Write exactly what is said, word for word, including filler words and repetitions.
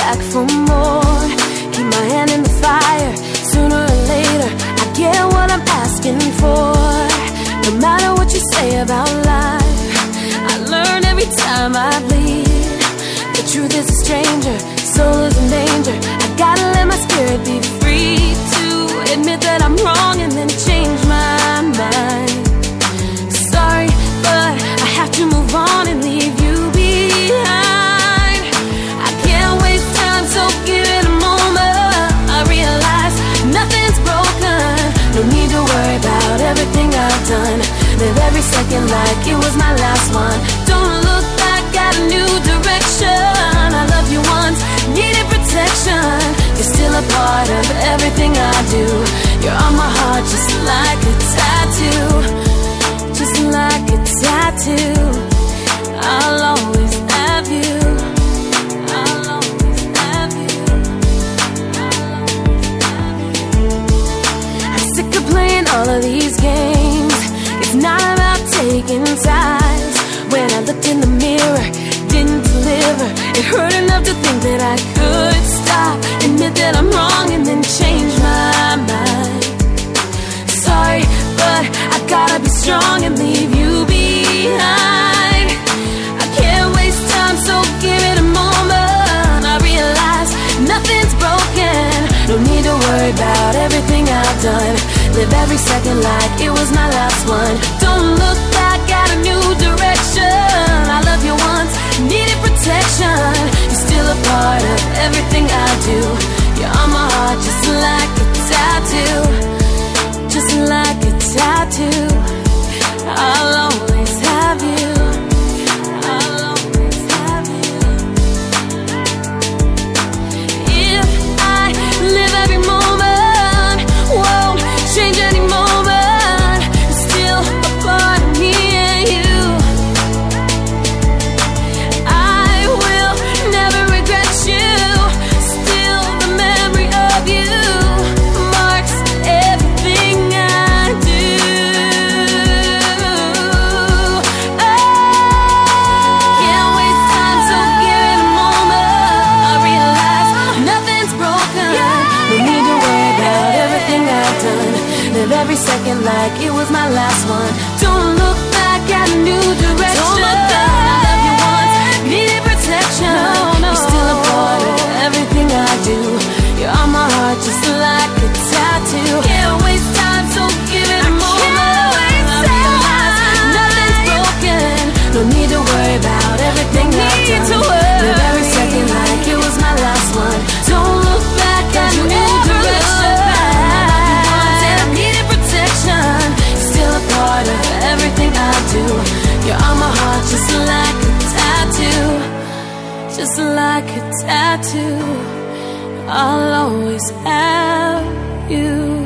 back for more. Keep my hand in the fire. Sooner or later I get what I'm asking for. No matter what you say about life, I learn every time I bleed. The truth is a stranger, soul is in danger. I gotta let my spirit be free to admit that I'm wrong and then change my mind. Sorry, but I have to move on and leave you behind. I can't waste time, so give it a moment. I realize nothing's broken. No need to worry about everything I've done. Live every second like it was my last one. Don't look back, got a new direction. I love you once, needed protection. You're still a part of everything I do. You're on my heart just like a tattoo. Just like a tattoo. I'll always have you. I'll always have you. I'm sick of playing all of these games. It's not about taking sides. When I looked in the mirror, didn't deliver. It hurt enough to think that I could stop, admit that I'm wrong and then change my mind. Sorry, but I gotta be strong and leave you behind. I can't waste time, so give it a moment. I realize nothing's broken. No need to worry about everything I've done. Live every second like it was my last one. Don't look back, got a new direction. I love you once, needed protection. You're still a part of everything I do. You're on my heart just like a tattoo. Just like a tattoo. I'll always have you. I'll always have you. If I live every moment, won't change any moment, it's still a part of me and you. I will never regret you. Still the memory of you marks everything I do. Oh, can't waste time, so give it a moment. I realize nothing's broken. No need to worry about everything I've done. Live every second like it was my last one. Don't look back, got a new direction. Don't look back. I love you once, needed protection. No, no. You're still a part of everything I do. You're on my heart just like a tattoo. Can't waste time, so give it a moment. I realize nothing's broken. No need to worry about everything I've done. Live every second like it was my last one. Don't look back, got a new direction. Part of everything I do. You're on my heart just like a tattoo. Just like a tattoo. I'll always have you.